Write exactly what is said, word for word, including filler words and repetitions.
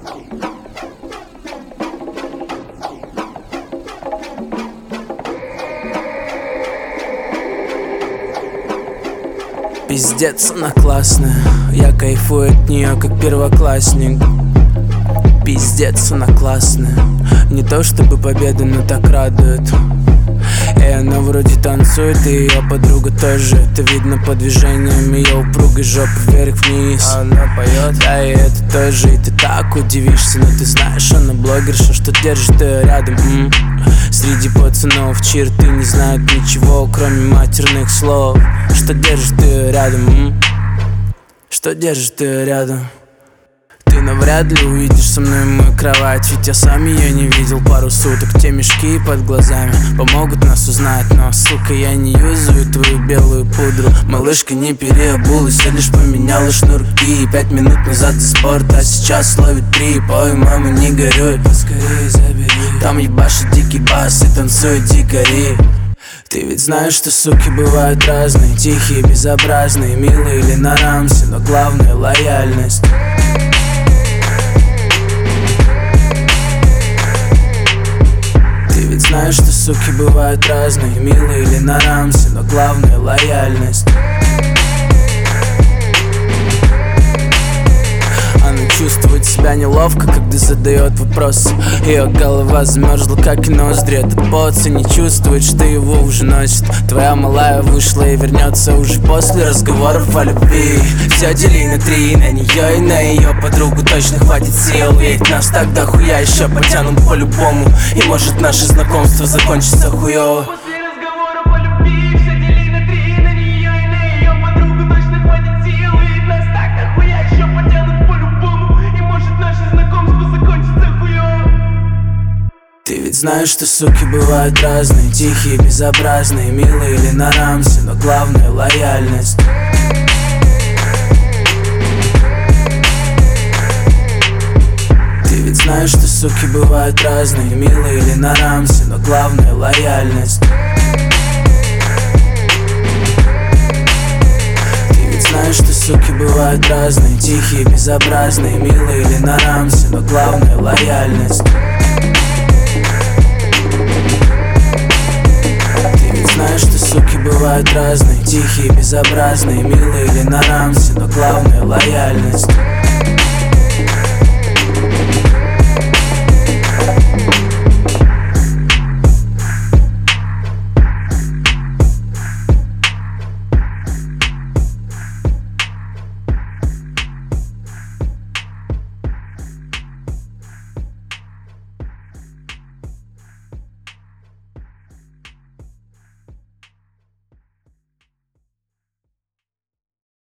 Пиздец, она классная, я кайфую от нее, как первоклассник. Пиздец, она классная, не то чтобы победа, но так радует. И она вроде танцует, и ее подруга тоже. Это видно по движениям ее упругой жопы вверх-вниз. Она поет, да, и это тоже. И ты так удивишься, но ты знаешь, она блогерша, что держит ее рядом. М-м. Среди пацанов черты не знают ничего, кроме матерных слов. Что держит ее рядом, м-м? Что держит ее рядом? Ты навряд ли увидишь со мной мою кровать, ведь я сам ее не видел пару суток. Те мешки под глазами помогут нас узнать, но, сука, я не юзаю твою белую пудру. Малышка не переобулась, я лишь поменяла шнурки. Пять минут назад из спорта, а сейчас ловит три. Пой, мама, не горюй, поскорее забери. Там ебашит дикий бас и танцуют дикари. Ты ведь знаешь, что суки бывают разные, тихие, безобразные, милые или на рамсе, но главное — лояльность. Ты ведь знаешь, что суки бывают разные, милые или на рамсе, но главное — лояльность. Она чувствует себя неловко, когда задает вопрос. Ее голова замерзла, как и ноздри. Этот поци не чувствует, что его уже носит. Твоя малая вышла и вернется уже после разговоров о любви. Все дели на три, на нее и на ее подругу точно хватит сил. Ведь нас так дохуя еще потянут по-любому. И может наше знакомство закончится хуёво. Ты ведь знаешь, что суки бывают разные, тихие, безобразные, милые или на рамсе, но главное — лояльность. Ты ведь знаешь, что суки бывают разные, милые или на рамсе, но главное — лояльность. Ты ведь знаешь, что суки бывают разные, тихие, безобразные, милые или на рамсе, но главное — лояльность. Знаешь, что суки бывают разные, тихие, безобразные, милые или на рамсе, но главное — лояльность.